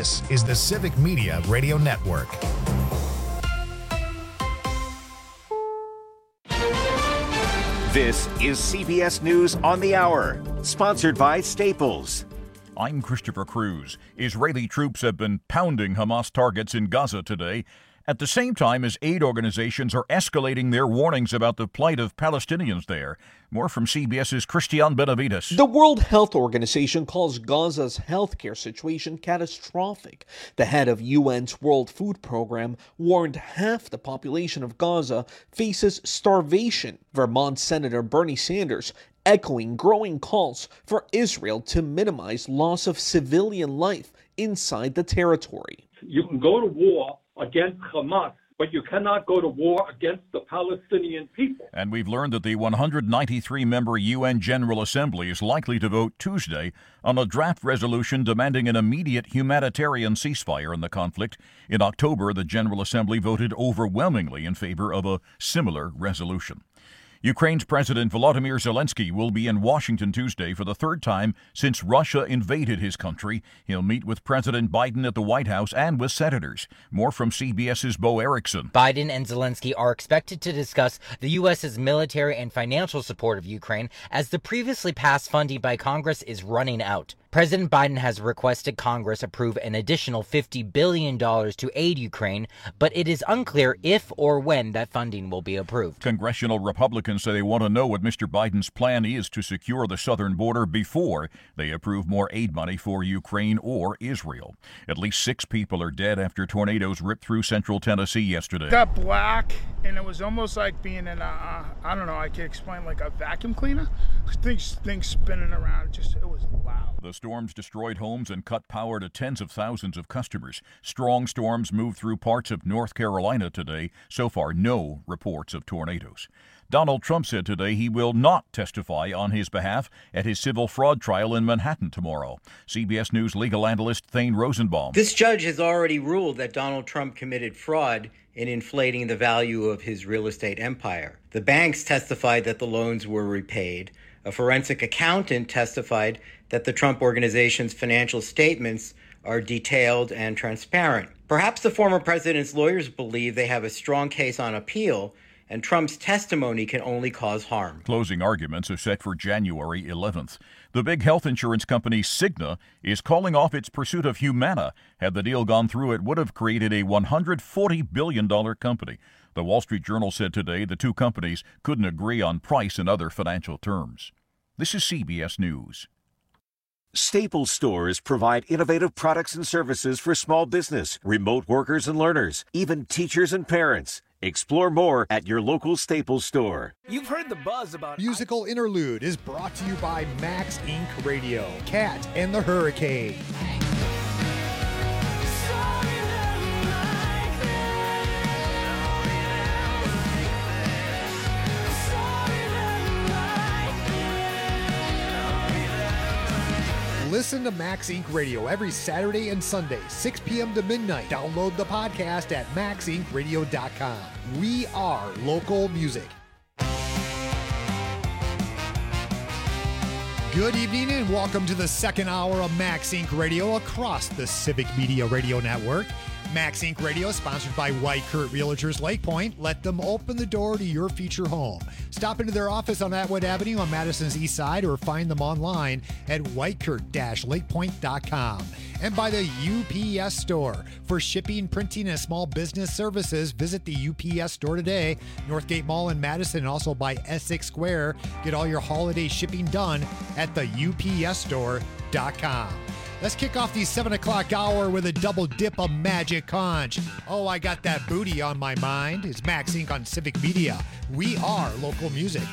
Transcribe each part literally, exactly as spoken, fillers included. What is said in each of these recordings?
This is the Civic Media Radio Network. This is C B S News on the Hour, sponsored by Staples. I'm Christopher Cruz. Israeli troops have been pounding Hamas targets in Gaza today, at the same time as aid organizations are escalating their warnings about the plight of Palestinians there. More from CBS's Christian Benavides. The World Health Organization calls Gaza's healthcare situation catastrophic. The head of U N's World Food Program warned half the population of Gaza faces starvation. Vermont Senator Bernie Sanders echoing growing calls for Israel to minimize loss of civilian life inside the territory. You can go to war against Hamas, but you cannot go to war against the Palestinian people. And we've learned that the one hundred ninety-three member U N General Assembly is likely to vote Tuesday on a draft resolution demanding an immediate humanitarian ceasefire in the conflict. In October, the General Assembly voted overwhelmingly in favor of a similar resolution. Ukraine's President Volodymyr Zelensky will be in Washington Tuesday for the third time since Russia invaded his country. He'll meet with President Biden at the White House and with senators. More from CBS's Bo Erickson. Biden and Zelensky are expected to discuss the U S's military and financial support of Ukraine as the previously passed funding by Congress is running out. President Biden has requested Congress approve an additional fifty billion dollars to aid Ukraine, but it is unclear if or when that funding will be approved. Congressional Republicans say they want to know what Mister Biden's plan is to secure the southern border before they approve more aid money for Ukraine or Israel. At least six people are dead after tornadoes ripped through central Tennessee yesterday. It got black, and it was almost like being in a, uh, I don't know, I can explain, like a vacuum cleaner. Things, things spinning around, just, it was loud. The storms destroyed homes and cut power to tens of thousands of customers. Strong storms moved through parts of North Carolina today. So far, no reports of tornadoes. Donald Trump said today he will not testify on his behalf at his civil fraud trial in Manhattan tomorrow. C B S News legal analyst Thane Rosenbaum. This judge has already ruled that Donald Trump committed fraud in inflating the value of his real estate empire. The banks testified that the loans were repaid. A forensic accountant testified that the Trump Organization's financial statements are detailed and transparent. Perhaps the former president's lawyers believe they have a strong case on appeal, and Trump's testimony can only cause harm. Closing arguments are set for January eleventh. The big health insurance company Cigna is calling off its pursuit of Humana. Had the deal gone through, it would have created a one hundred forty billion dollars company. The Wall Street Journal said today the two companies couldn't agree on price and other financial terms. This is C B S News. Staples stores provide innovative products and services for small business, remote workers and learners, even teachers and parents. Explore more at your local Staples store. You've heard the buzz about... Musical Interlude is brought to you by Max Incorporated. Radio, Cat and the Hurricane. Listen to Max Incorporated. Radio every Saturday and Sunday, six p.m. to midnight. Download the podcast at max inc radio dot com. We are local music. Good evening and welcome to the second hour of Max Incorporated. Radio across the Civic Media Radio Network. Max Incorporated. Radio is sponsored by White Kurt Realtors Lake Point. Let them open the door to your future home. Stop into their office on Atwood Avenue on Madison's east side or find them online at white kurt dash lake point dot com. And by the U P S Store. For shipping, printing, and small business services, visit the U P S Store today. Northgate Mall in Madison and also by Essex Square. Get all your holiday shipping done at the U P S store dot com. Let's kick off the seven o'clock hour with a double dip of Magic Conch. Oh, I got that booty on my mind. It's Max Incorporated on Civic Media. We are local music.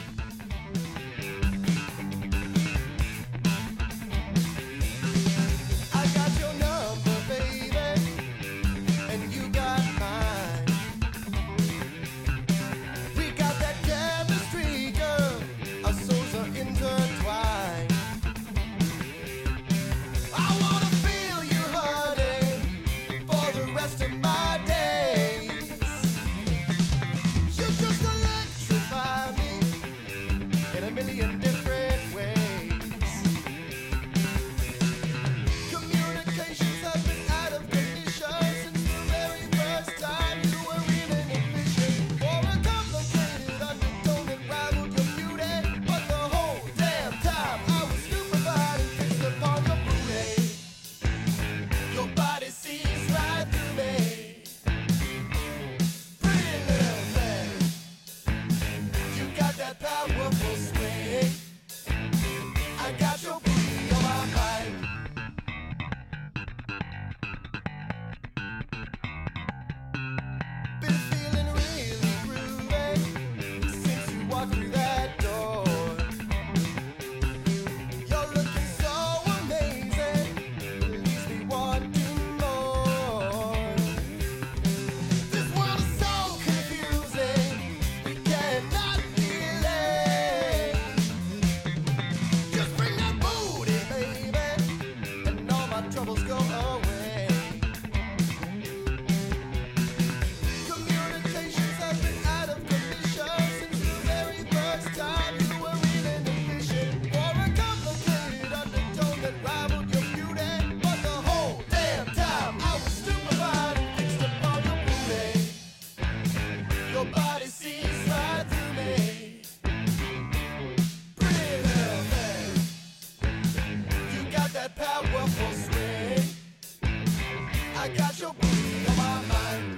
I got your booty on my mind.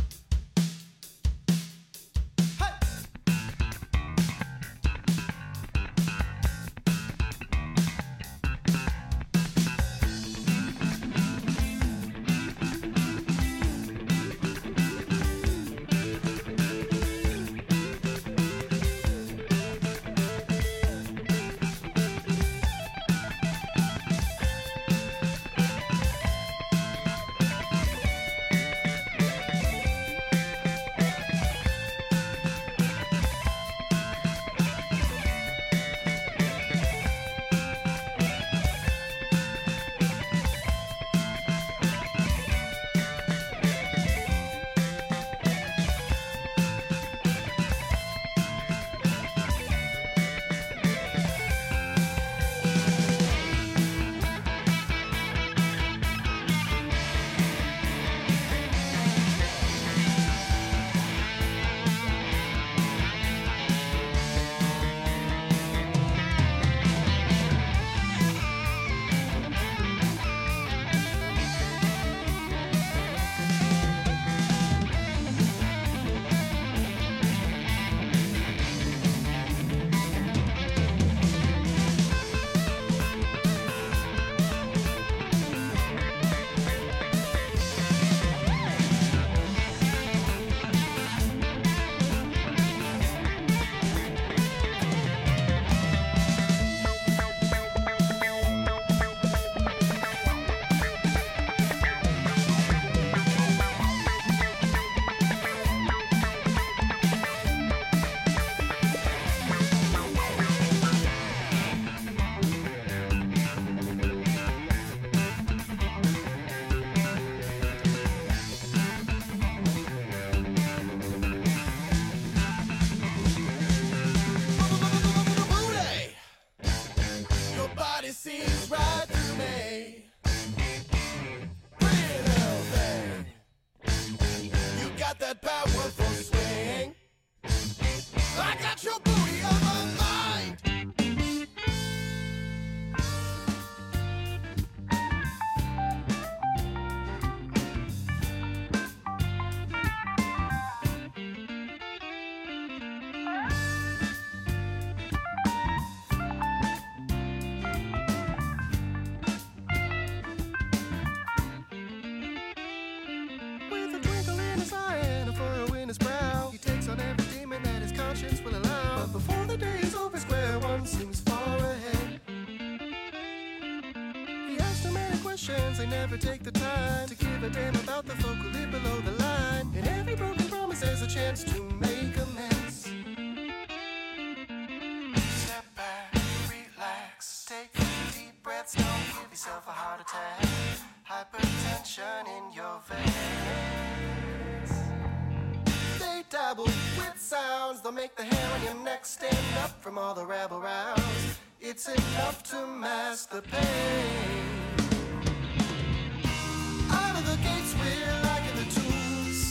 They never take the time to give a damn about the folk who live below the line. And every broken promise has a chance to make amends. Step back, relax, take deep breaths, don't give yourself a heart attack. Hypertension in your veins. They dabble with sounds, they'll make the hair on your neck stand up from all the rabble rouse. It's enough to mask the pain. The gates we're liking the tunes.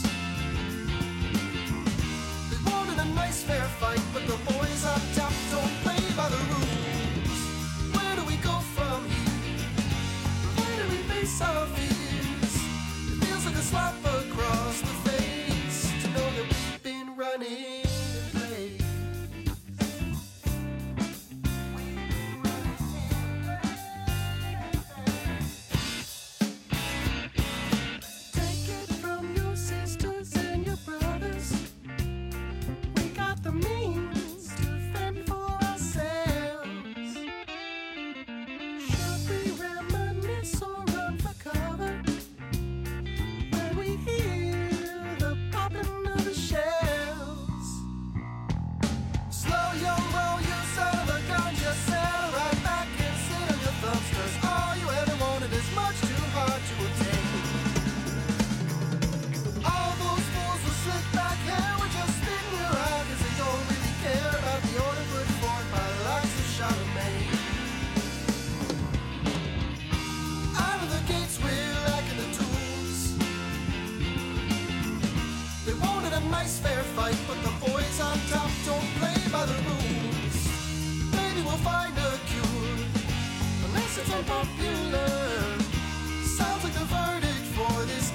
They wanted a nice fair fight, but the boys up top don't play by the rules. Where do we go from here? Where do we face our fears? It feels like a slap across the face to know that we've been running in place. Nice fair fight, but the boys on top don't play by the rules. Maybe we'll find a cure, unless it's unpopular. Sounds like the verdict for this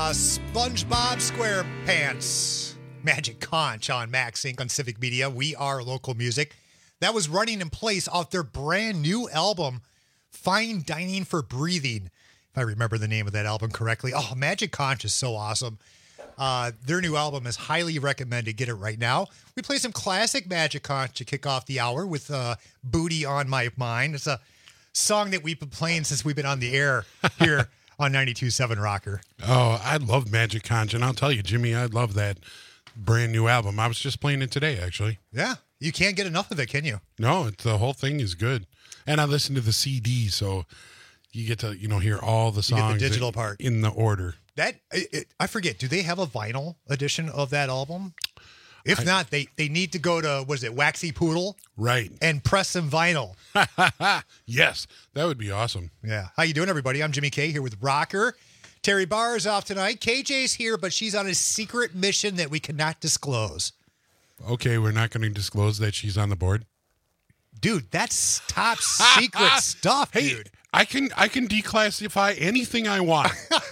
Uh, SpongeBob SquarePants, Magic Conch on Max Inc on Civic Media. We are local music. That was running in place off their brand new album, Fine Dining for Breathing, if I remember the name of that album correctly. Oh, Magic Conch is so awesome. Uh, their new album is highly recommended. Get it right now. We play some classic Magic Conch to kick off the hour with uh, Booty on My Mind. It's a song that we've been playing since we've been on the air here on ninety-two point seven Rocker. Oh, I love Magic Conch, and I'll tell you, Jimmy, I love that brand new album. I was just playing it today, actually. Yeah, you can't get enough of it, can you? No, it's, the whole thing is good. And I listen to the C D, so you get to, you know, hear all the songs. You get the digital part. In the order. That it, it, I forget, do they have a vinyl edition of that album? If I, not, they, they need to go to, what is it, Waxy Poodle? Right. And press some vinyl. Yes, that would be awesome. Yeah. How you doing, everybody? I'm Jimmy K here with Rocker. Terry Barr is off tonight. K J's here, but she's on a secret mission that we cannot disclose. Okay, we're not going to disclose that she's on the board? Dude, that's top secret stuff, hey, dude. I can I can declassify anything I want.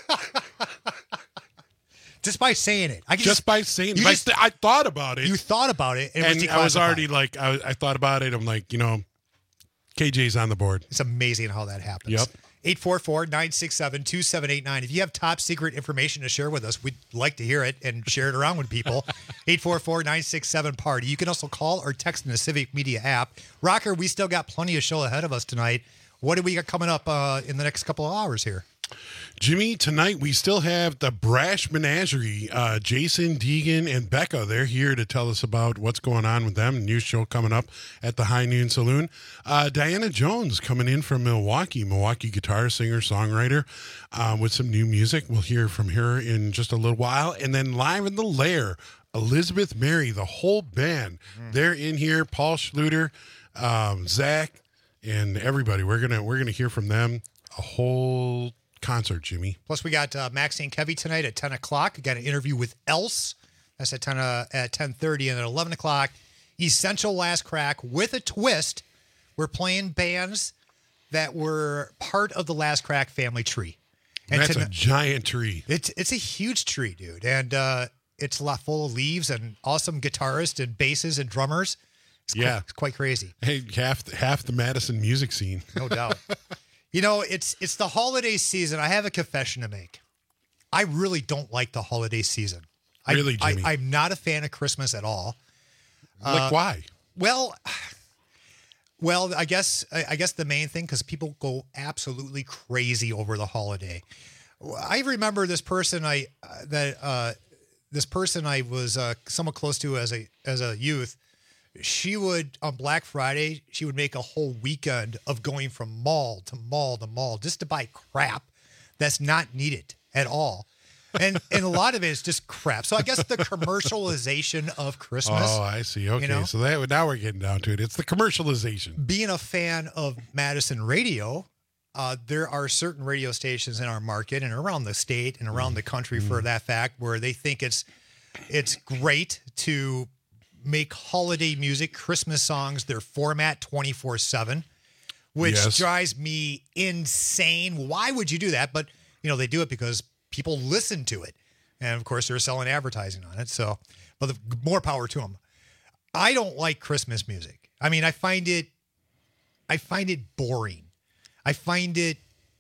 Just by saying it. I can just, just by saying it. Just, I thought about it. You thought about it. And, and it was I was already like, I, I thought about it. I'm like, you know, K J's on the board. It's amazing how that happens. Yep. eight four four, nine six seven, two seven eight nine. If you have top secret information to share with us, we'd like to hear it and share it around with people. eight four four, nine six seven, party. You can also call or text in the Civic Media app. Rocker, we still got plenty of show ahead of us tonight. What do we got coming up uh, in the next couple of hours here? Jimmy, tonight we still have the Brash Menagerie. Uh, Jason, Deegan, and Becca, they're here to tell us about what's going on with them. New show coming up at the High Noon Saloon. Uh, Diana Jones coming in from Milwaukee, Milwaukee guitar singer, songwriter, uh, with some new music. We'll hear from her in just a little while. And then live in the Lair, Elizabeth Mary, the whole band. Mm. They're in here. Paul Schluter, um, Zach, and everybody. We're gonna we're gonna hear from them a whole concert, Jimmy. Plus, we got uh, Maxine Kevy tonight at ten o'clock. We got an interview with Else. That's at ten uh, at ten thirty, and at eleven o'clock, Essential Last Crack with a twist. We're playing bands that were part of the Last Crack family tree. And that's tonight, a giant tree. It's it's a huge tree, dude, and uh, it's a lot full of leaves and awesome guitarists and basses and drummers. It's yeah, quite, it's quite crazy. Hey, half half the Madison music scene, no doubt. You know, it's it's the holiday season. I have a confession to make. I really don't like the holiday season. Really, I, Jimmy? I, I'm not a fan of Christmas at all. Like uh, why? Well, well, I guess I guess the main thing because people go absolutely crazy over the holiday. I remember this person I uh, that uh, this person I was uh, somewhat close to as a as a youth. She would, on Black Friday, she would make a whole weekend of going from mall to mall to mall just to buy crap that's not needed at all. And and a lot of it is just crap. So I guess the commercialization of Christmas. Oh, I see. Okay. You know? So that now we're getting down to it. It's the commercialization. Being a fan of Madison radio, uh, there are certain radio stations in our market and around the state and around mm. the country mm. for that fact where they think it's it's great to make holiday music, Christmas songs, their format twenty-four seven, which yes. drives me insane. Why would you do that? But, you know, they do it because people listen to it. And, of course, they're selling advertising on it. So, but the, more power to them. I don't like Christmas music. I mean, I find it, I find it boring. I find it,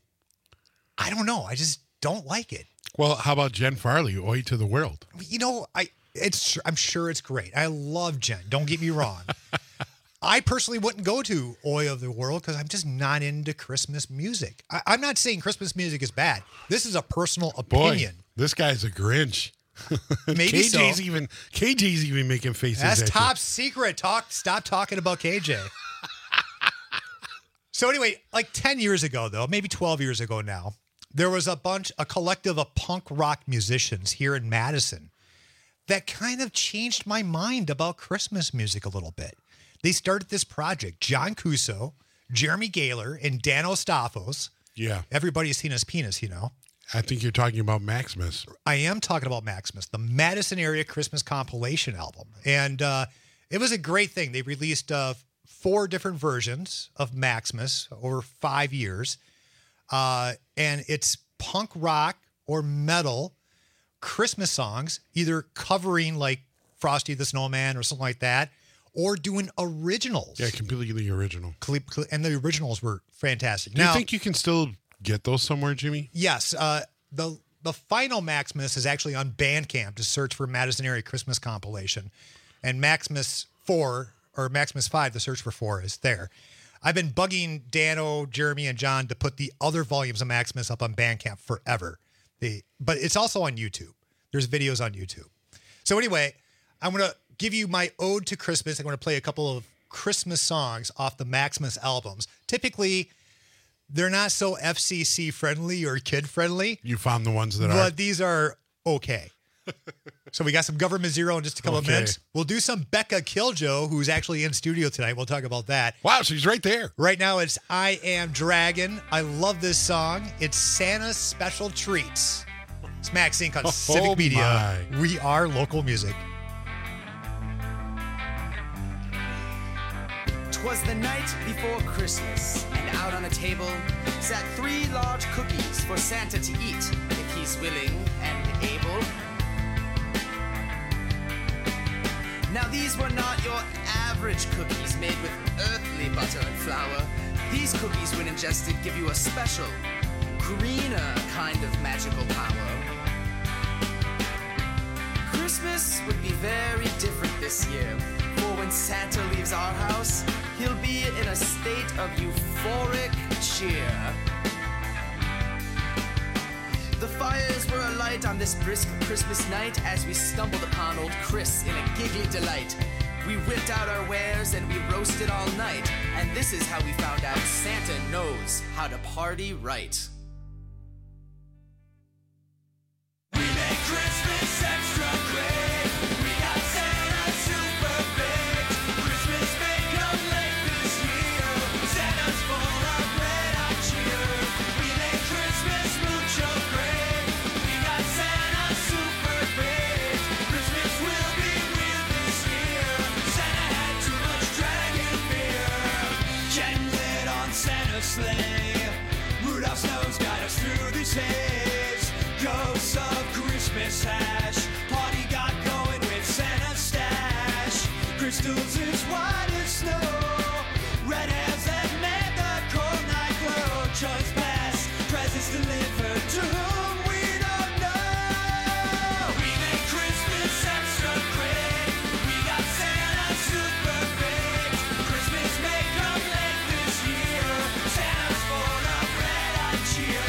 I don't know. I just don't like it. Well, how about Jen Farley, Oi to the World? You know, I... It's. I'm sure it's great. I love Jen. Don't get me wrong. I personally wouldn't go to Oi of the World because I'm just not into Christmas music. I, I'm not saying Christmas music is bad. This is a personal opinion. Boy, this guy's a Grinch. Maybe K J's so. even K J's even making faces. That's at top you. secret. Talk. Stop talking about K J. So anyway, like ten years ago, though, maybe twelve years ago now, there was a bunch, a collective of punk rock musicians here in Madison that kind of changed my mind about Christmas music a little bit. They started this project, John Cuso, Jeremy Gaylor, and Dan Ostafos. Yeah. Everybody's seen his penis, you know. I think you're talking about Maximus. I am talking about Maximus, the Madison Area Christmas Compilation album. And uh, it was a great thing. They released uh, four different versions of Maximus over five years. Uh, and it's punk rock or metal Christmas songs, either covering like Frosty the Snowman or something like that, or doing originals. Yeah, completely original. And the originals were fantastic. Do now, you think you can still get those somewhere, Jimmy? Yes. Uh, the the final Maximus is actually on Bandcamp. Just search for Madison Area Christmas Compilation. And Maximus four, or Maximus five, the search for four is there. I've been bugging Dano, Jeremy, and John to put the other volumes of Maximus up on Bandcamp forever. The, but it's also on YouTube. There's videos on YouTube. So anyway, I'm going to give you my ode to Christmas. I'm going to play a couple of Christmas songs off the Maximus albums. Typically, they're not so F C C friendly or kid friendly. You found the ones that but are. But these are okay. So we got some Government Zero in just a couple okay. of minutes. We'll do some Becca Killjoe, who's actually in studio tonight. We'll talk about that. Wow, she's right there. Right now it's I Am Dragon. I love this song. It's Santa's Special Treats. It's Max Inc on oh, Civic oh Media. My. We are local music. 'Twas the night before Christmas, and out on a table sat three large cookies for Santa to eat, if he's willing and able. Now these were not your average cookies made with earthly butter and flour. These cookies, when ingested, give you a special, greener kind of magical power. Christmas would be very different this year, for when Santa leaves our house, he'll be in a state of euphoric cheer. The fires were alight on this brisk Christmas night as we stumbled upon old Chris in a giggly delight. We whipped out our wares and we roasted all night, and this is how we found out Santa knows how to party right. We make Christmas extra great. We got Santa super baked. Christmas may come late this year. Santa's full of red-hot cheer. We make Christmas mucho great. We got Santa super baked. Christmas will be weird this year. Santa had too much dragon beer. Getting lit on Santa's sleigh. Rudolph's nose got us through these haze. Ghosts of Christmas hash. Party got going with Santa's stash. Crystals as white as snow. Red hands that made the cold night glow. Choice pass, presents delivered to whom we don't know. We make Christmas extra great. We got Santa super baked. Christmas may come late this year. Santa's full of red-hot cheer.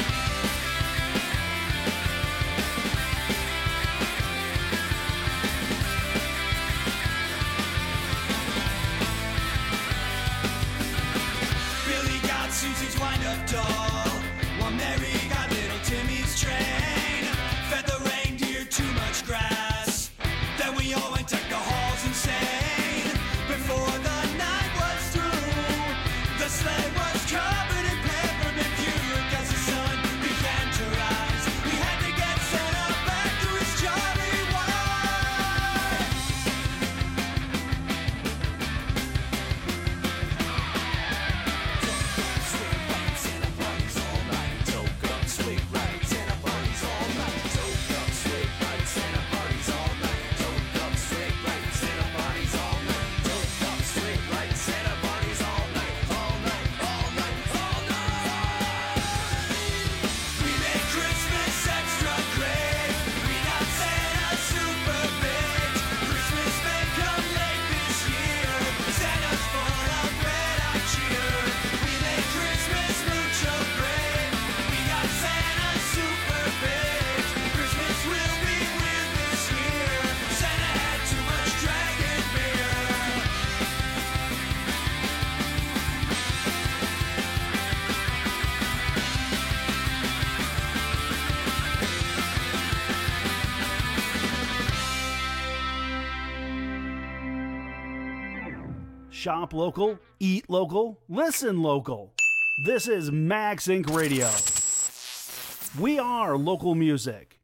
Billy got Susie's wind-up doll, while Mary got little Timmy's train. Fed the reindeer too much grass, then we all went deck the halls insane. Before the night was through, the sleigh was covered in peppermint puke. As the sun began to rise, we had to get Santa back to his jolly wife. We made Christmas extra great. We got Santa super baked. Christmas may come late this year. Santa's full of red-hot cheer. We made Christmas mucho great. We got Santa super baked. Christmas will be weird this year. Santa had too much dragon beer. Shop local, eat local, listen local. This is Max Incorporated. Radio. We are local music.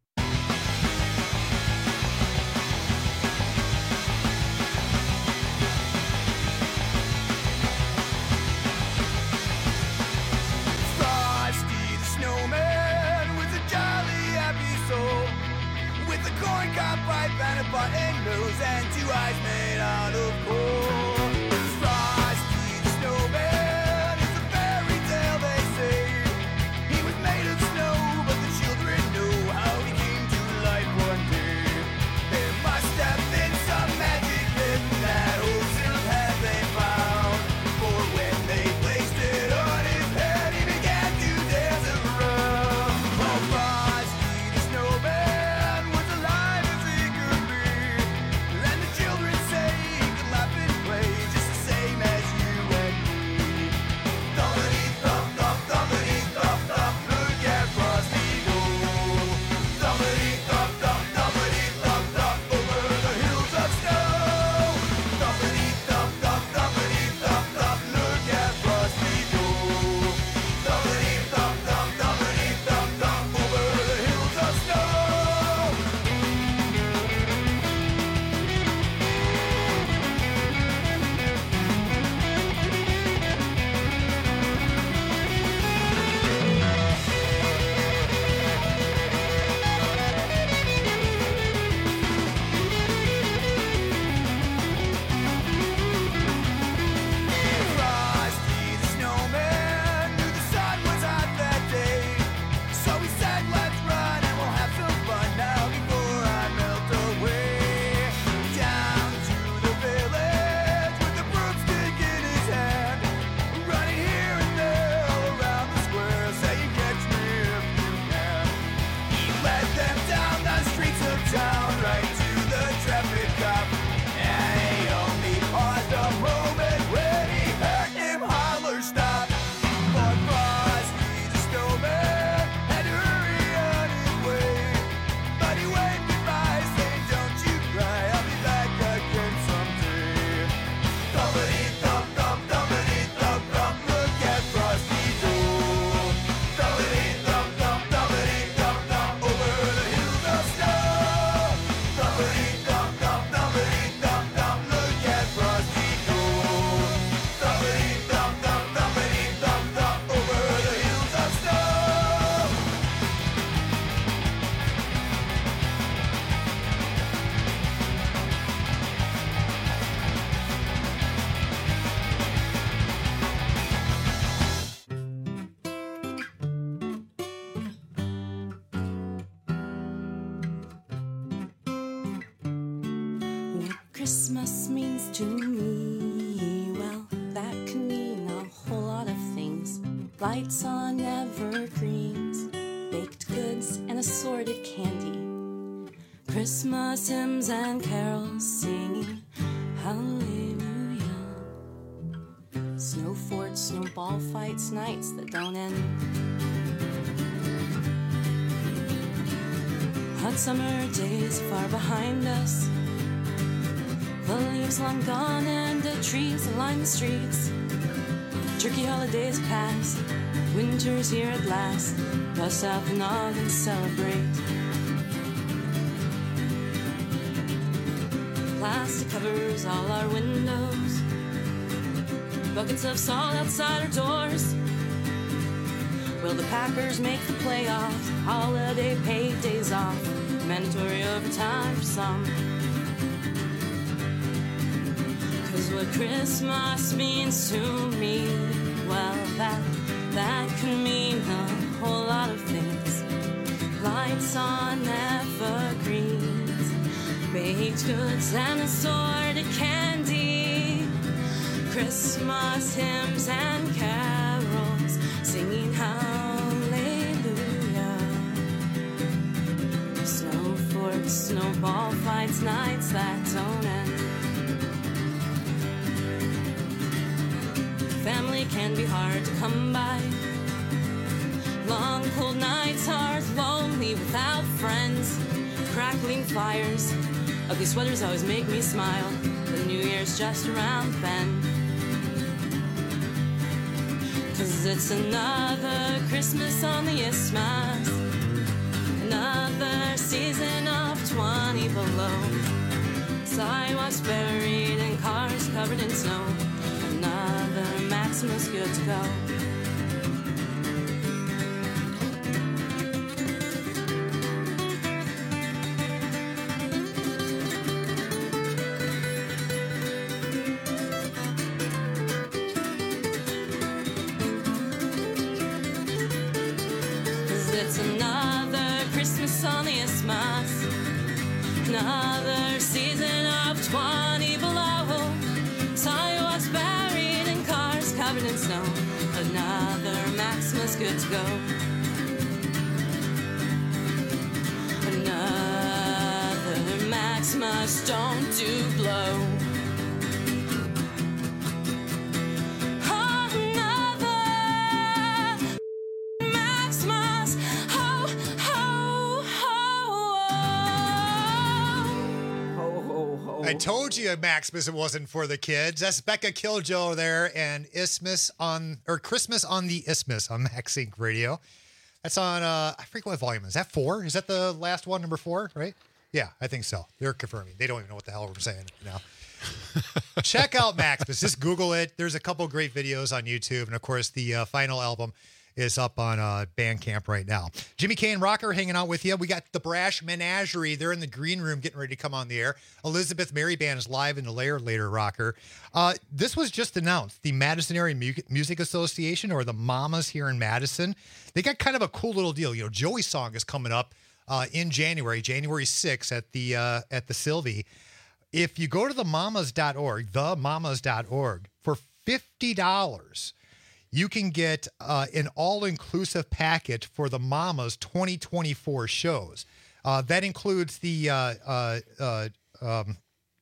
Frosty the Snowman with a jolly happy soul a pipe and a button nose and two eyes made out of coal. Frosty the snowman is a fairy tale, they say. He was made of snow, but the children know how he came to life one day. There must have been some magic in that old syrup had they found. For when they placed it on his head, he began to dance around. Oh, Frosty the snowman was alive as he could be. And the children say he could laugh and play just the same as you and me. Thumpity thump thump, thumpity thump thump, look at Frosty go. Thumpity thump thump, thumpity thump thump, over the hills of snow. Thumpity thump thump, thumpity thump thump, look at Frosty go. Thumpity thump thump, thumpity thump thump, over the hills of snow. Frosty the snowman knew the sun was hot that day. So he said, let's run and we'll have some fun now before I melt away. Down to the village with the broomstick in his hand. Running here and there all around the square, saying catch me if you can. He led them down the streets of town right to the traffic cop. And he only paused a moment when he heard him holler stop. For Frosty the snowman had to hurry on his way. But he waved goodbye saying don't you cry, I'll be back again someday. Thumpity thump thump, thumpity thump thump, look at Frosty go. Thumpity thump thump, thumpity thump thump, over the hills of snow. Thumpity thump thump, thumpity thump thump, look at Frosty go. Thumpity thump thump, thumpity thump thump, over the hills of snow. What Christmas means to me, well, that can mean a whole lot of things. Lights on evergreens, baked goods and assorted candy. Christmas hymns and carols singing hallelujah. Snow forts, snowball fights, nights that don't end. Hot summer days far behind us. The leaves long gone and the trees line the streets. Turkey holidays pass, winter's here at last. Bust out the nog and celebrate. Plastic covers all our windows. Buckets of salt outside our doors. Will the Packers make the playoffs? Holiday paid days off, mandatory overtime for some. Cause what Christmas means to me, well, that, that can mean a whole lot of things. Lights on evergreens, baked goods and assorted candy. Christmas hymns and carols, singing hallelujah. Snow forts, snowball fights, nights that don't end. Family can be hard to come by. Long cold nights are lonely without friends. Crackling fires, ugly sweaters always make me smile. The New Year's just around the bend. Cause it's another Christmas on the Isthmus, another season of twenty below. Sidewalks buried and cars covered in snow. Another Maximus good to go. it's another Christmas on the Isthmus. Another season of twenty below. Sidewalks buried in cars covered in snow. Another Maximus good to go. Another Maximus don't do blow. I told you Maximus it wasn't for the kids. That's Becca Killjoe there and Isthmus on, or Christmas on the Isthmus on Max Inc Radio. That's on, uh, I forget what volume is that four? Is that the last one, number four, right? Yeah, I think so. They're confirming. They don't even know what the hell we're saying now. Check out Maximus. Just Google it. There's a couple great videos on YouTube. And of course, the uh, final album is up on uh, Bandcamp right now. Jimmy Kane Rocker hanging out with you. We got the Brash Menagerie. They're in the green room getting ready to come on the air. Elizabeth Mary Band is live in the Layer Later Rocker. Uh, this was just announced. The Madison Area Mu- Music Association, or the Mamas here in Madison, they got kind of a cool little deal. You know, Joey's song is coming up uh, in January, January sixth at the uh, at the Sylvie. If you go to the mamas dot org, the mamas dot org, for fifty dollars, you can get uh, an all-inclusive package for the Mamas twenty twenty-four shows. Uh, that includes the uh, uh, uh, um,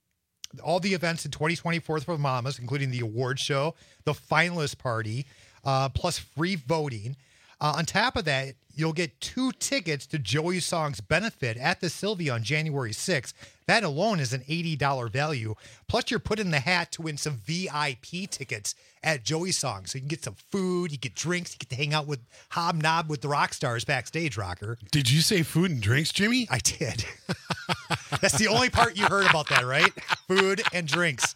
all the events in twenty twenty-four for the Mamas, including the award show, the finalist party, uh, plus free voting. Uh, on top of that, you'll get two tickets to Joey Song's benefit at the Sylvia on January sixth. That alone is an eighty dollars value. Plus, you're put in the hat to win some V I P tickets at Joey Song. So you can get some food, you get drinks, you get to hang out with, hobnob with the rock stars backstage, Rocker. Did you say food and drinks, Jimmy? I did. That's the only part you heard about that, right? Food and drinks.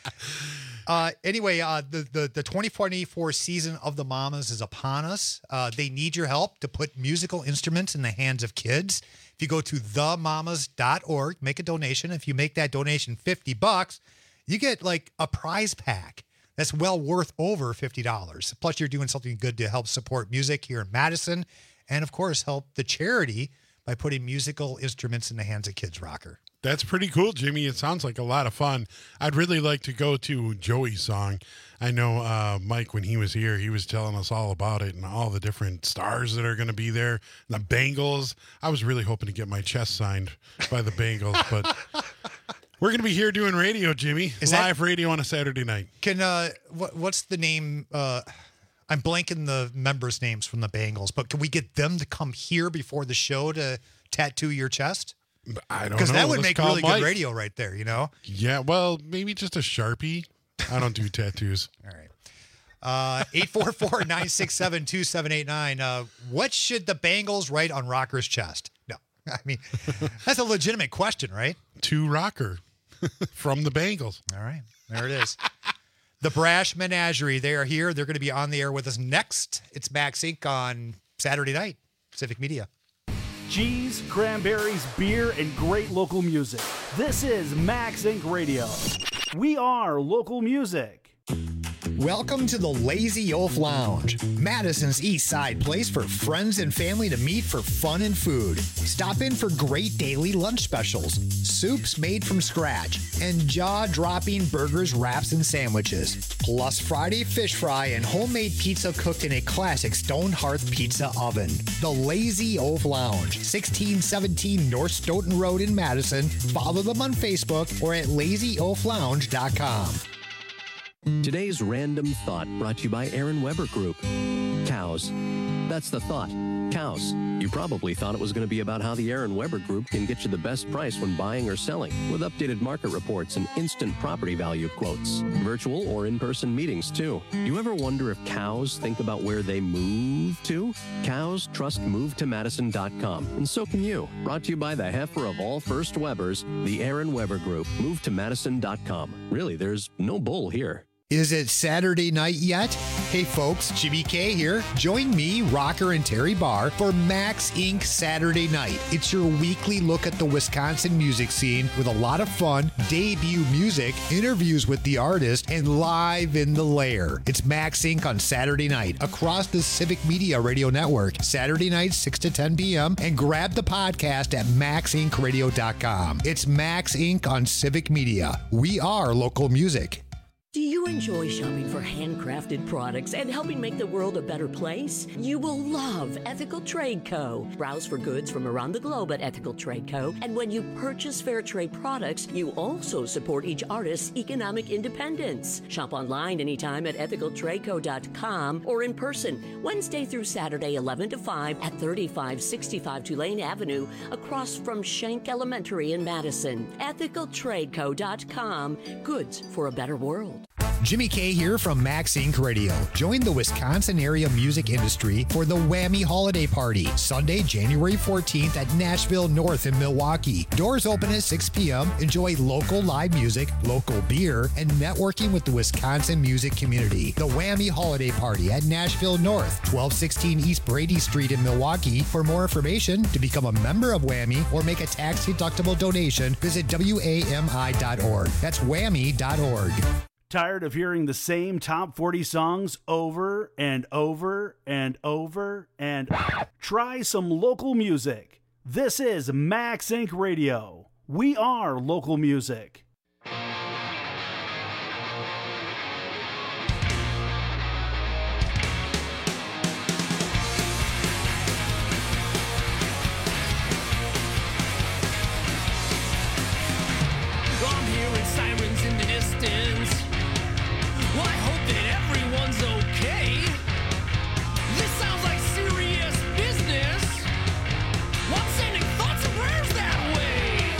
Uh, anyway, uh, the, the, the twenty twenty-four season of the Mamas is upon us. Uh, they need your help to put musical instruments in the hands of kids. If you go to the mamas dot org, make a donation. If you make that donation fifty bucks, you get like a prize pack that's well worth over fifty dollars. Plus, you're doing something good to help support music here in Madison and, of course, help the charity by putting musical instruments in the hands of kids, Rocker. That's pretty cool, Jimmy. It sounds like a lot of fun. I'd really like to go to Joey's song. I know uh, Mike, when he was here, he was telling us all about it and all the different stars that are going to be there. The Bengals. I was really hoping to get my chest signed by the Bengals, but we're going to be here doing radio, Jimmy. Is Live that, radio on a Saturday night. Can uh, what, what's the name? Uh, I'm blanking the members' names from the Bengals, but can we get them to come here before the show to tattoo your chest? I don't know. Because that would Let's make call really Mike. good radio right there, you know? Yeah, well, maybe just a Sharpie. I don't do tattoos. All right. Uh, eight four four, nine six seven, two seven eight nine. Uh, what should the Bengals write on Rocker's chest? No. I mean, that's a legitimate question, right? To Rocker from the Bengals. All right. There it is. The Brash Menagerie. They are here. They're going to be on the air with us next. It's Max Incorporated on Saturday night, Civic Media. Cheese, cranberries, beer, and great local music. This is Max Incorporated Radio. We are local music. Welcome to the Lazy Oaf Lounge, Madison's East Side place for friends and family to meet for fun and food. Stop in for great daily lunch specials, soups made from scratch, and jaw-dropping burgers, wraps, and sandwiches. Plus Friday fish fry and homemade pizza cooked in a classic stone hearth pizza oven. The Lazy Oaf Lounge, sixteen seventeen North Stoughton Road in Madison. Follow them on Facebook or at lazy oaf lounge dot com. Today's Random Thought brought to you by Aaron Weber Group. Cows. That's the thought. Cows. You probably thought it was going to be about how the Aaron Weber Group can get you the best price when buying or selling, with updated market reports and instant property value quotes. Virtual or in-person meetings, too. Do you ever wonder if cows think about where they move to? Cows trust move to madison dot com, and so can you. Brought to you by the heifer of all first Webers, the Aaron Weber Group. move to madison dot com. Really, there's no bull here. Is it Saturday night yet? Hey folks, Jimmy K here. Join me, Rocker, and Terry Barr for Max Incorporated Saturday Night. It's your weekly look at the Wisconsin music scene with a lot of fun, debut music, interviews with the artist, and live in the lair. It's Max Incorporated on Saturday night across the Civic Media Radio Network, Saturday night, six to ten p.m., and grab the podcast at max inc radio dot com. It's Max Incorporated on Civic Media. We are local music. Do you enjoy shopping for handcrafted products and helping make the world a better place? You will love Ethical Trade Co. Browse for goods from around the globe at Ethical Trade Co. And when you purchase fair trade products, you also support each artist's economic independence. Shop online anytime at ethical trade co dot com or in person, Wednesday through Saturday, eleven to five at thirty-five sixty-five Tulane Avenue, across from Schenck Elementary in Madison. ethical trade co dot com. Goods for a better world. Jimmy K here from Max Incorporated Radio. Join the Wisconsin area music industry for the Whammy Holiday Party, Sunday, January fourteenth at Nashville North in Milwaukee. Doors open at six p.m. Enjoy local live music, local beer, and networking with the Wisconsin music community. The Whammy Holiday Party at Nashville North, twelve sixteen East Brady Street in Milwaukee. For more information, to become a member of Whammy or make a tax-deductible donation, visit W A M I dot org. That's whammy dot org. Tired of hearing the same top forty songs over and over and over and try some local music. This is Max Incorporated Radio. We are local music. I'm hearing sirens in the distance. Well, I hope that everyone's okay. This sounds like serious business. Well, I'm sending thoughts and prayers that way.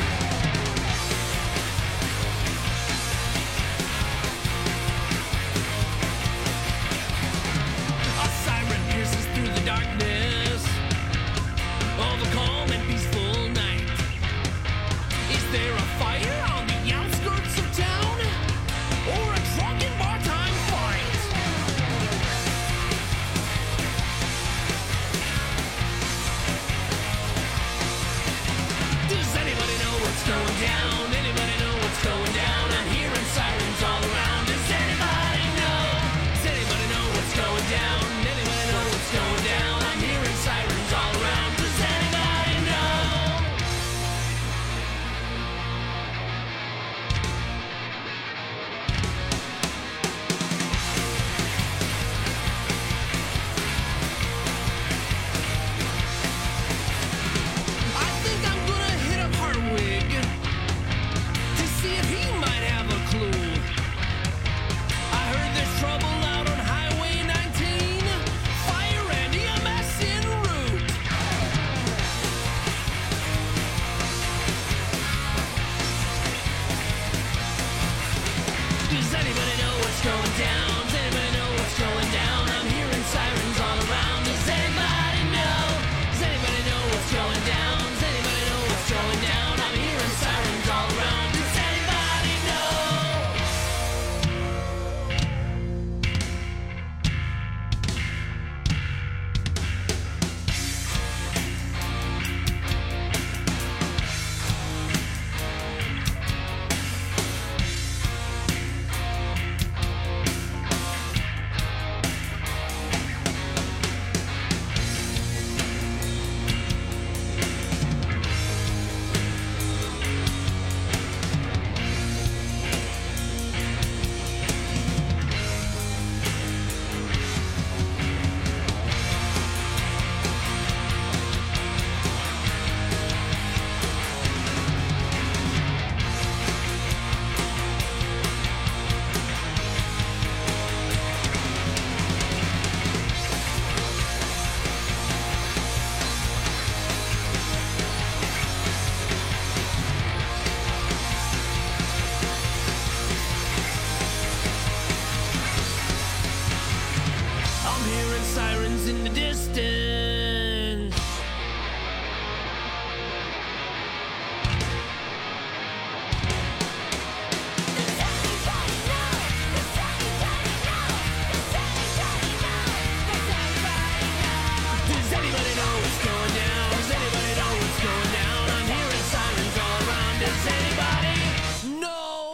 A siren pierces through the darkness of a calm and peaceful night. Is there a fire on the outskirts of town?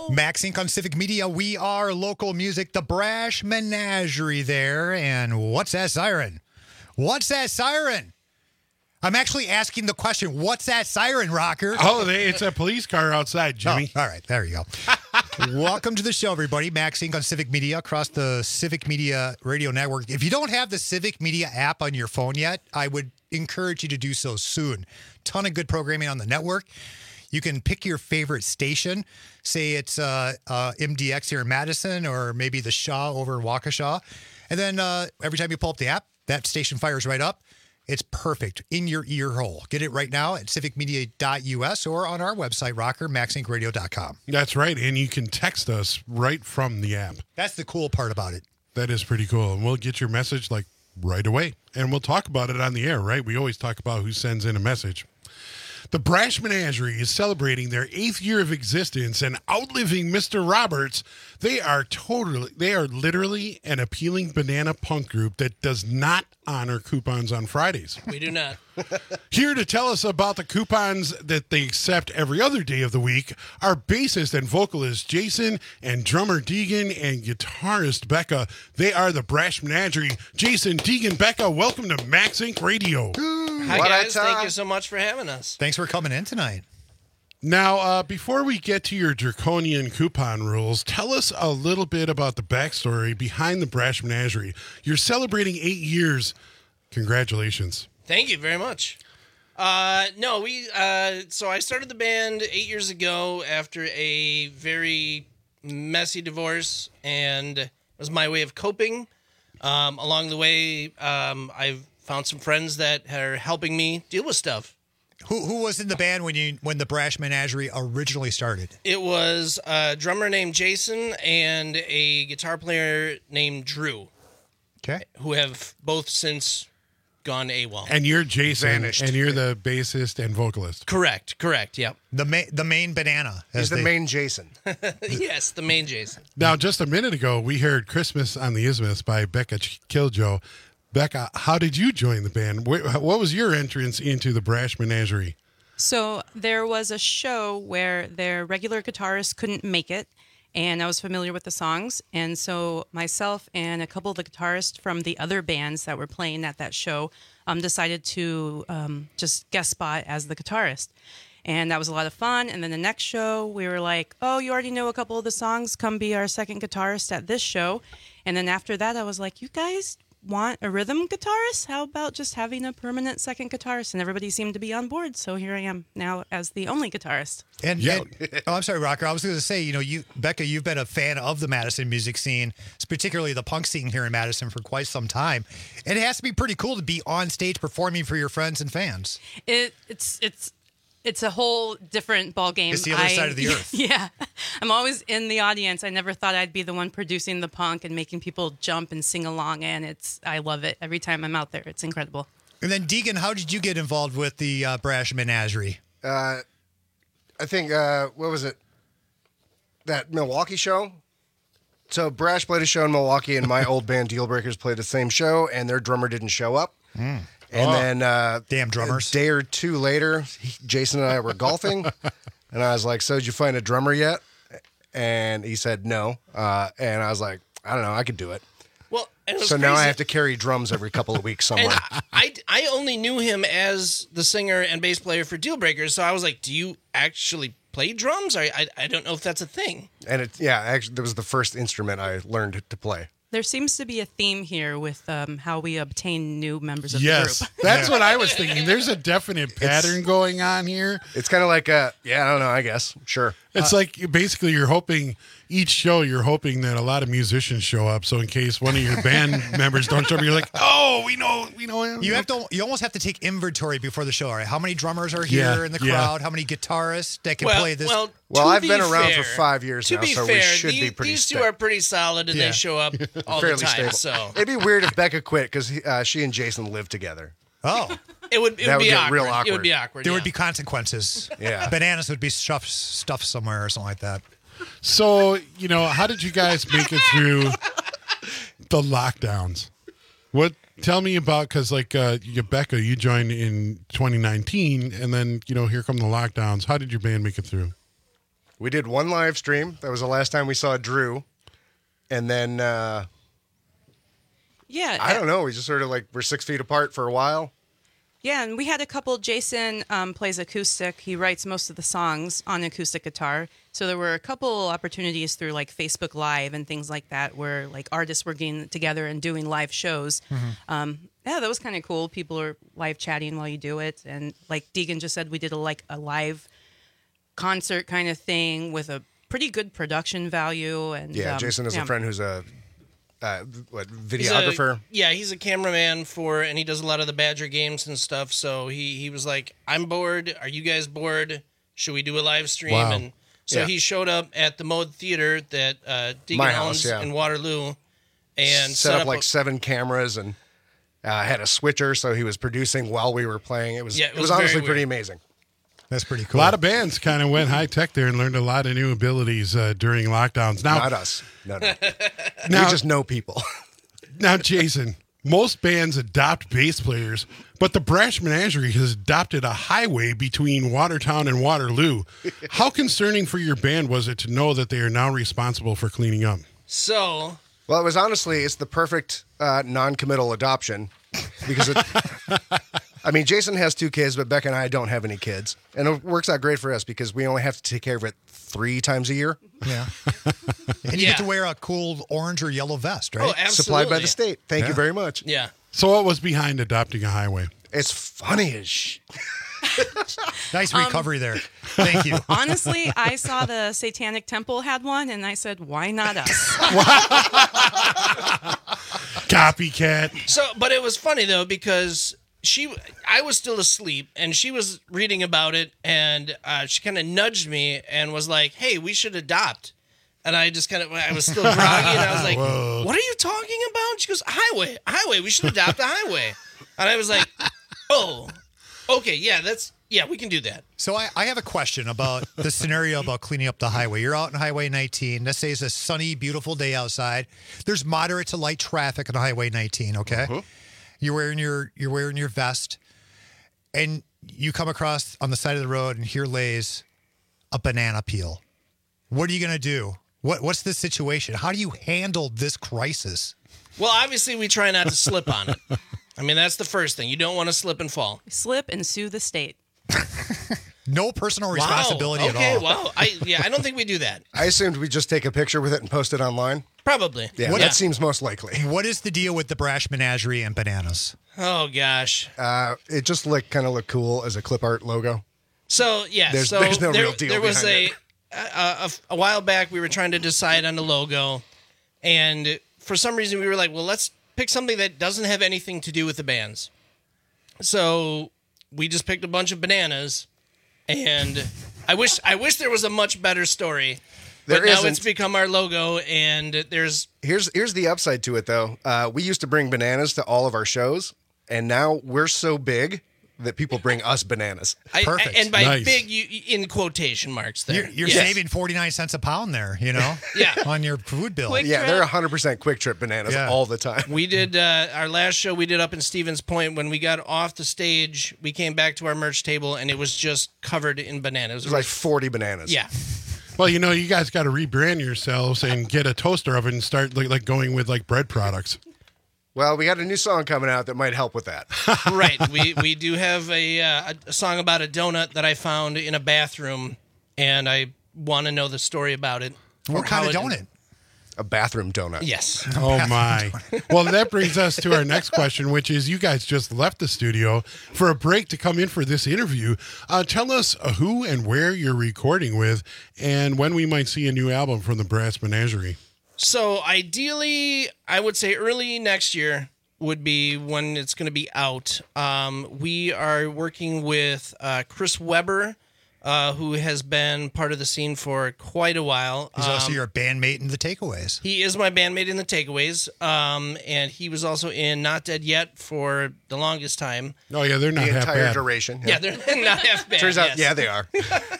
Max Inc on Civic Media. We are local music, the Brash Menagerie there. And what's that siren? What's that siren? I'm actually asking the question, what's that siren, Rocker? Oh, they, it's a police car outside, Jimmy. Oh, all right, there you go. Welcome to the show, everybody. Max Inc on Civic Media across the Civic Media Radio Network. If you don't have the Civic Media app on your phone yet, I would encourage you to do so soon. Ton of good programming on the network. You can pick your favorite station. Say it's uh, uh, M D X here in Madison or maybe the Shaw over in Waukesha. And then uh, every time you pull up the app, that station fires right up. It's perfect in your ear hole. Get it right now at civic media dot U S or on our website, rocker max inc radio dot com. That's right. And you can text us right from the app. That's the cool part about it. That is pretty cool. And we'll get your message like right away. And we'll talk about it on the air, right? We always talk about who sends in a message. The Brash Menagerie is celebrating their eighth year of existence and outliving Mister Roberts. They are totally, they are literally an appealing banana punk group that does not honor coupons on Fridays. We do not. Here to tell us about the coupons that they accept every other day of the week are bassist and vocalist Jason and drummer Deegan and guitarist Becca. They are the Brash Menagerie. Jason, Deegan, Becca, welcome to Max Inc Radio. Hi, guys. Thank you so much for having us. Thanks for coming in tonight. Now, uh, before we get to your draconian coupon rules, tell us a little bit about the backstory behind the Brash Menagerie. You're celebrating eight years. Congratulations. Thank you very much. Uh, no, we. Uh, so I started the band eight years ago after a very messy divorce, and it was my way of coping. Um, along the way, um, I've found some friends that are helping me deal with stuff. Who who was in the band when you when the Brash Menagerie originally started? It was a drummer named Jason and a guitar player named Drew. Okay. Who have both since gone AWOL. And you're Jason, Vanished. and you're the bassist and vocalist. Correct, correct, yep. The main the main banana. He's as the they- main Jason. Yes, the main Jason. Now, just a minute ago, we heard Christmas on the Isthmus by Becca Ch- Killjoe. Becca, how did you join the band? Wh- What was your entrance into the Brash Menagerie? So there was a show where their regular guitarist couldn't make it, and I was familiar with the songs. And so myself and a couple of the guitarists from the other bands that were playing at that show um, decided to um, just guest spot as the guitarist. And that was a lot of fun. And then the next show, we were like, oh, you already know a couple of the songs. Come be our second guitarist at this show. And then after that, I was like, you guys want a rhythm guitarist? How about just having a permanent second guitarist? And everybody seemed to be on board. So here I am now as the only guitarist. And, and oh, I'm sorry, Rocker. I was going to say, you know, you, Becca, you've been a fan of the Madison music scene, particularly the punk scene here in Madison, for quite some time. And it has to be pretty cool to be on stage performing for your friends and fans. It, it's it's it's a whole different ball game. It's the other I- side of the earth. Yeah, I'm always in the audience. I never thought I'd be the one producing the punk and making people jump and sing along. And it's I love it every time I'm out there. It's incredible. And then, Deegan, how did you get involved with the uh, Brash Menagerie? Uh, I think, uh, what was it? That Milwaukee show? So Brash played a show in Milwaukee, and my old band Dealbreakers played the same show, and their drummer didn't show up. Mm. And Oh. then uh, Damn drummers. a day or two later, he- Jason and I were golfing, and I was like, so did you find a drummer yet? And he said no. Uh, and I was like, I don't know, I could do it. Well, and it was So now I crazy. have to carry drums every couple of weeks somewhere. And I, I only knew him as the singer and bass player for Dealbreakers, so I was like, do you actually play drums? I, I, I don't know if that's a thing. And it, yeah, actually, that was the first instrument I learned to play. There seems to be a theme here with um, how we obtain new members of Yes, the group. that's what I was thinking. There's a definite pattern going on here. It's kind of like, a, yeah, I don't know, I guess. Sure. It's like basically you're hoping each show you're hoping that a lot of musicians show up. So in case one of your band members don't show up, you're like, oh, we know, we know him. You have to. You almost have to take inventory before the show. All right, how many drummers are here Yeah, in the yeah. crowd? How many guitarists that can Well, play this? well, Well, to I've be been around fair- for five years to now, be so fair, we should these, be pretty These two sta- are pretty solid, and Yeah. they show up all fairly the time. stable. So It'd be weird if Becca quit because uh, she and Jason live together. oh, it would, it That would would be get awkward. real It would awkward. be awkward. there yeah. would be consequences. Yeah. Bananas would be stuffed stuffed somewhere or something like that. So, you know, how did you guys make it through the lockdowns? What? Tell me about, because like uh, you, Becca, you joined in twenty nineteen, and then, you know, here come the lockdowns. How did your band make it through? We did one live stream. That was the last time we saw Drew. And then, uh, Yeah. I don't know. We just sort of like, we're six feet apart for a while. Yeah, and we had a couple. Jason um, plays acoustic. He writes most of the songs on acoustic guitar. So there were a couple opportunities through like Facebook Live and things like that where like artists were getting together and doing live shows. Mhm. Um, yeah, that was kind of cool. People are live chatting while you do it. And like Deegan just said, we did a, like a live concert kind of thing with a pretty good production value. And Yeah, um, Jason is yeah. a friend who's a uh, what He's a- videographer. yeah, he's a cameraman for, and he does a lot of the Badger games and stuff. So he he was like, "I'm bored. Are you guys bored? Should we do a live stream?" Wow. And so Yeah. he showed up at the Mode Theater that uh, Deegan My house, owns yeah. in Waterloo, and set, up, like a- seven cameras and uh, had a switcher, so he was producing while we were playing. It was Yeah, it, it was, was very honestly weird. pretty amazing. That's pretty A cool. lot of bands kind of went high tech there and learned a lot of new abilities uh, during lockdowns. Now, Not us. No, no. Now- we just know people. Now, Jason, most bands adopt bass players, but the Brash Menagerie has adopted a highway between Watertown and Waterloo. How concerning for your band was it to know that they are now responsible for cleaning up? So, well, it was honestly, it's the perfect uh, non-committal adoption because it, I mean, Jason has two kids, but Becca and I don't have any kids, and it works out great for us because we only have to take care of it three times a year. Yeah. And you Yeah. get to wear a cool orange or yellow vest, right? Oh, absolutely. Supplied by the state. Thank Yeah. you very much. yeah. So, what was behind adopting a highway? It's funny as sh- Nice Um, recovery there. Thank you. Honestly, I saw the Satanic Temple had one, and I said, "Why not us?" Copycat. So, but it was funny though because she, I was still asleep, and she was reading about it, and uh, she kind of nudged me and was like, "Hey, we should adopt." And I just kind of, I was still groggy, and I was like, Whoa. "What are you talking about?" She goes, "Highway, highway. We should adopt a highway." And I was like, "Oh, okay, yeah, that's yeah, we can do that." So I, I have a question about the scenario about cleaning up the highway. You're out on Highway nineteen. Let's say it's a sunny, beautiful day outside. There's moderate to light traffic on Highway nineteen, okay? Mhm. You're wearing your you're wearing your vest, and you come across on the side of the road, and here lays a banana peel. What are you gonna do? What what's the situation? How do you handle this crisis? Well, obviously, we try not to slip on it. I mean, that's the first thing. You don't want to slip and fall. Slip and sue the state. No personal responsibility wow. okay, at all. wow. I yeah, I don't think we do that. I assumed we'd just take a picture with it and post it online. Probably. Yeah, What- that seems most likely. What is the deal with the Brash Menagerie and bananas? Oh gosh. Uh, it just looked kind of looked cool as a clip art logo. So yeah, There's- so there's no there, real deal there was a, behind a, a a while back we were trying to decide on a logo, and for some reason we were like, well, let's pick something that doesn't have anything to do with the bands. So we just picked a bunch of bananas, and I wish I wish there was a much better story. There but now isn't. it's become our logo, and there's Here's here's the upside to it though. Uh, we used to bring bananas to all of our shows, and now we're so big that people bring us bananas. I, Perfect. and by Nice. big, you in quotation marks there. You're, you're Yes. saving forty-nine cents a pound there, you know? Yeah. On your food bill. Quick Yeah, Trip. they're one hundred percent Quick Trip bananas Yeah. all the time. We did uh, our last show we did up in Stevens Point. When we got off the stage, we came back to our merch table and it was just covered in bananas. There's like forty bananas. yeah, Well, you know, you guys got to rebrand yourselves and get a toaster oven and start like, like going with like bread products. Well, we got a new song coming out that might help with that. right. We we do have a, uh, a song about a donut that I found in a bathroom, and I want to know the story about it. What Or kind how of it- donut? A bathroom donut. Yes. Oh my. Well, that brings us to our next question, which is you guys just left the studio for a break to come in for this interview. Uh, tell us who and where you're recording with and when we might see a new album from the Brass Menagerie. So ideally, I would say early next year would be when it's going to be out. Um, we are working with uh, Chris Weber, uh, who has been part of the scene for quite a while. He's also Um, your bandmate in the Takeaways. He is my bandmate in the Takeaways, um, and he was also in Not Dead Yet for the longest time. Oh, yeah, they're not The half entire bad. duration. Yeah, they're not half bad. Turns out, yes. yeah, they are.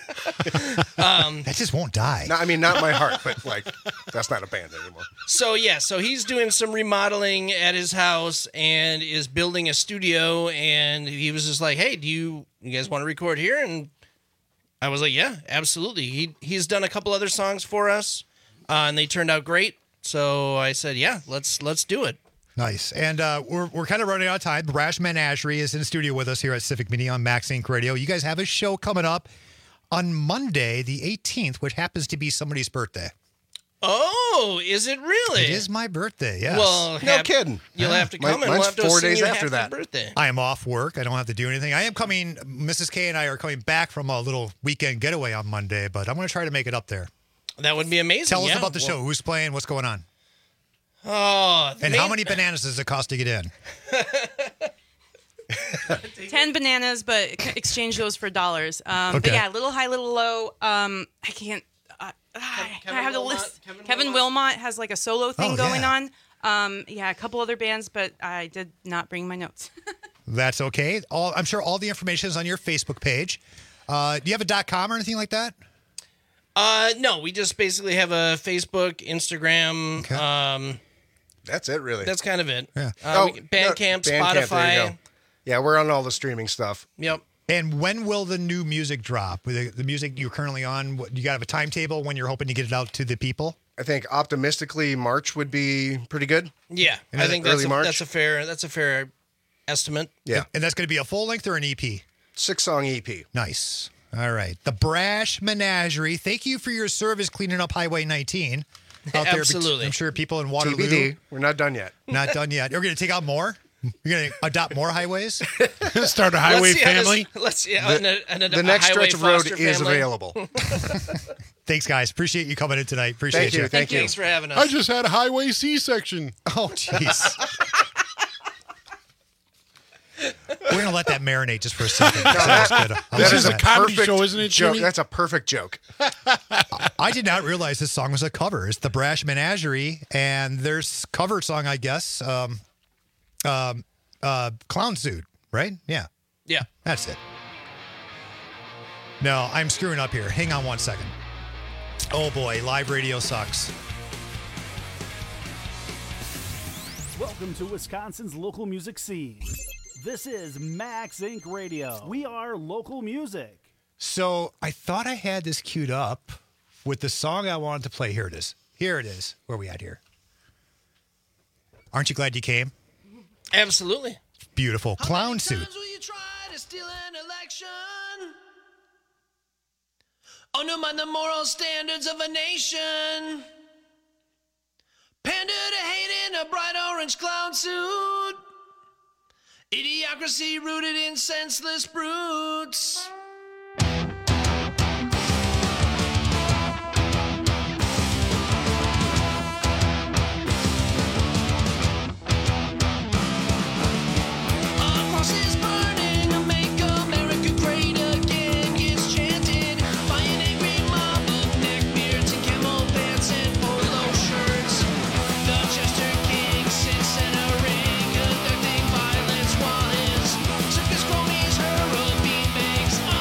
Um, That just won't die. No, I mean, not my heart, but like, that's not a band anymore. So yeah, so he's doing some remodeling at his house and is building a studio. And he was just like, "Hey, do you you guys want to record here?" And I was like, yeah, absolutely. He he's done a couple other songs for us, uh, and they turned out great. So I said, yeah, let's let's do it. Nice. And uh, we're, we're kind of running out of time. Brash Menagerie is in the studio with us here at Civic Media on Max Inc Radio. You guys have a show coming up on Monday, the eighteenth, which happens to be somebody's birthday. Oh, is it really? It is my birthday, yes. Well, No hap- kidding. You'll have to My- come and mine's we'll have to four sing days your after happy that. birthday. I am off work. I don't have to do anything. I am coming, Missus K and I are coming back from a little weekend getaway on Monday, but I'm going to try to make it up there. That would be amazing. Tell us yeah. about the Well- show. Who's playing? What's going on? Oh, And man- how many bananas does it cost to get in? Ten bananas, but c- exchange those for dollars. Um, But Okay. yeah, little high, little low. Um, I can't. Uh, I Kevin have the Wilmot- list. Kevin Kevin, Wilmot has like a solo thing Oh, going yeah. on. Um, yeah, a couple other bands, but I did not bring my notes. That's okay. All I'm sure all the information is on your Facebook page. Uh, do you have a .com or anything like that? Uh, no, we just basically have a Facebook, Instagram. Um, That's it, really. that's kind of it. Yeah. Uh, we- no, Bandcamp, Bandcamp, there you Spotify. go. Yeah, we're on all the streaming stuff. Yep. And when will the new music drop? The, the music you're currently on, what, you got to have a timetable when you're hoping to get it out to the people? I think optimistically March would be pretty good. Yeah, And I is it think that's early a, March? that's a fair that's a fair estimate. Yeah. And that's going to be a full length or an E P? Six song E P. Nice. All right. The Brash Menagerie. Thank you for your service cleaning up Highway nineteen. Out there. Absolutely. I'm sure people in Waterloo. T B D. We're not done yet. Not done yet. You're going to take out more? You're going to adopt more highways? Start a highway Let's see how this- family. let's see. The- and a, and a, the a next highway stretch of road foster is family. available. Thanks, guys. Appreciate you coming in tonight. Appreciate Thank you, you. thank you. Thanks for having us. I just had a highway C-section. Oh, jeez. We're going to let that marinate just for a second. No, That was that- good. I This like is a that. comedy Perfect show, isn't it, joke. Jimmy? That's a perfect joke. I did not realize this song was a cover. It's the Brash Menagerie, and there's cover song, I guess. Um, um, uh, Clown Suit, right? Yeah, Yeah. that's it. No, I'm screwing up here. Hang on one second. Oh boy, live radio sucks. Welcome to Wisconsin's local music scene. This is Max Inc Radio. We are local music. So I thought I had this queued up with the song I wanted to play. Here it is. Here it is. Where are we at here? Aren't you glad you came? Absolutely. Beautiful. Clown Suit. Times will you try to steal an election? Undermine the moral standards of a nation. Pander to hate in a bright orange clown suit. Idiocracy rooted in senseless brutes. Our cross is burning to make America great again. Gets chanted by an angry mob of neckbeards and camel pants and polo shirts. The Chester King sits in a ring, conducting violence while his circus cronies hurl beanbags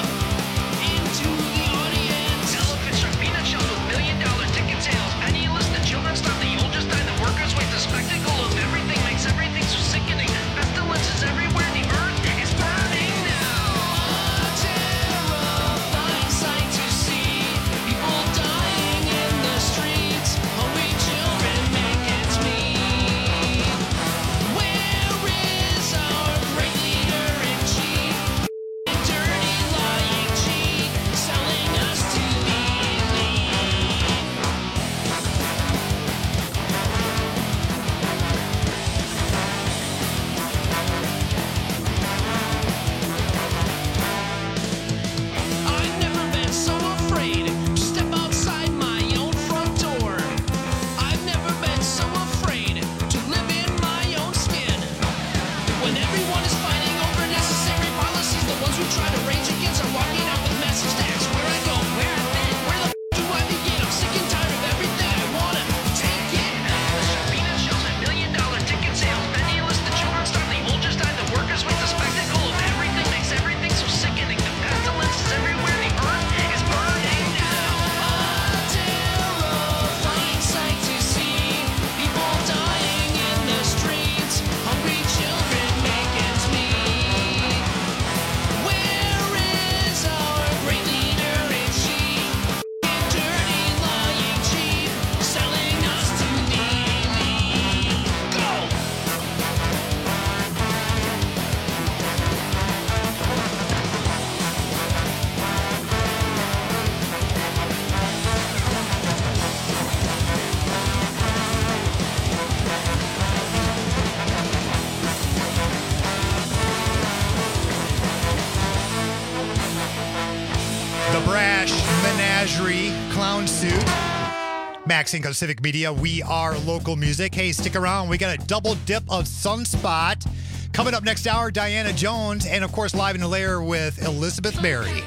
suit. Max Inc. of Civic Media. We are local music. Hey, stick around. We got a double dip of Sunspot. Coming up next hour, Diana Jones. And, of course, live in the lair with Elizabeth Berry.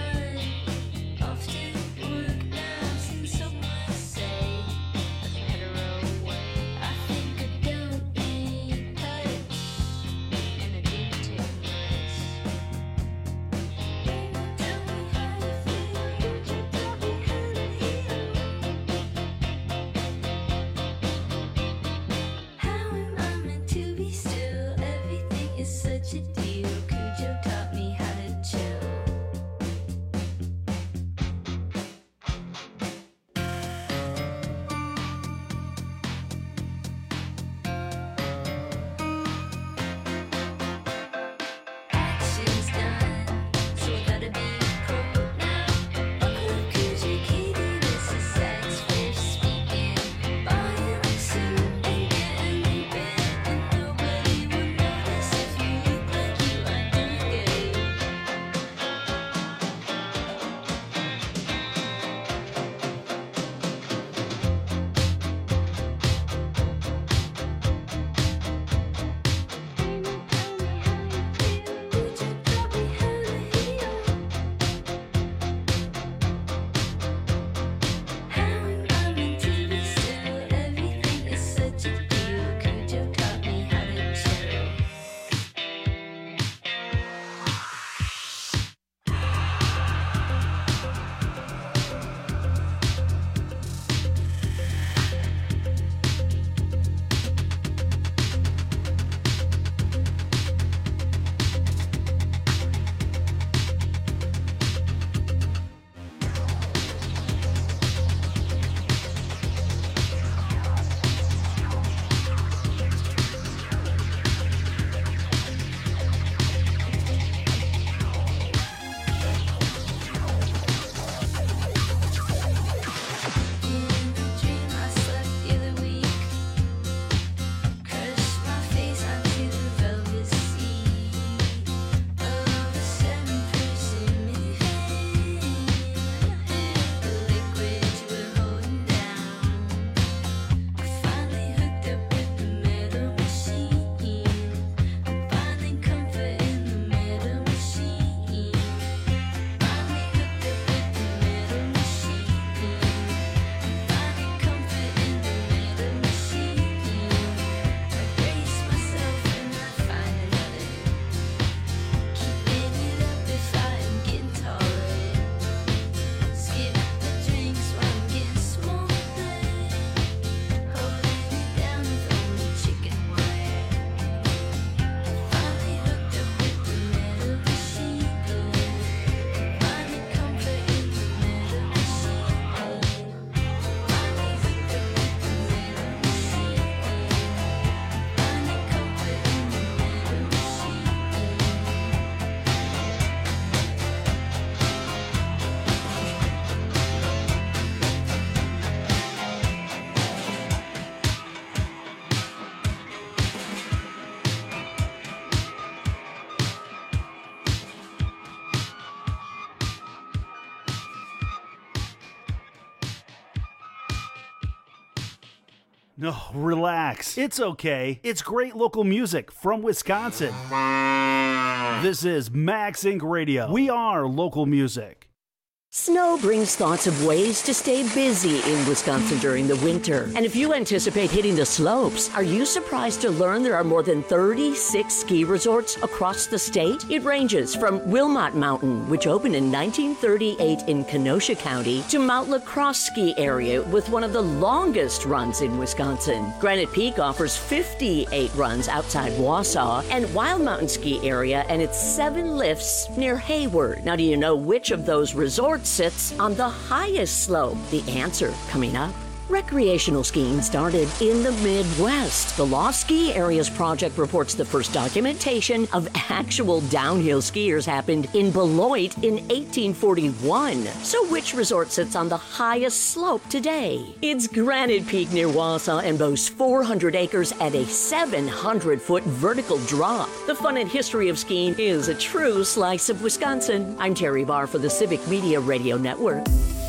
No, relax. It's okay. It's great local music from Wisconsin. This is Max Incorporated. Radio. We are local music. Snow brings thoughts of ways to stay busy in Wisconsin during the winter. And if you anticipate hitting the slopes, are you surprised to learn there are more than thirty-six ski resorts across the state? It ranges from Wilmot Mountain, which opened in nineteen thirty-eight in Kenosha County, to Mount La Crosse ski area with one of the longest runs in Wisconsin. Granite Peak offers fifty-eight runs outside Wausau, and Wild Mountain Ski Area and its seven lifts near Hayward. Now, do you know which of those resorts sits on the highest slope? The answer coming up. Recreational skiing started in the Midwest. The Lost Ski Areas Project reports the first documentation of actual downhill skiers happened in Beloit in eighteen forty-one. So which resort sits on the highest slope today? It's Granite Peak near Wausau and boasts four hundred acres at a seven hundred foot vertical drop. The fun and history of skiing is a true slice of Wisconsin. I'm Terry Barr for the Civic Media Radio Network.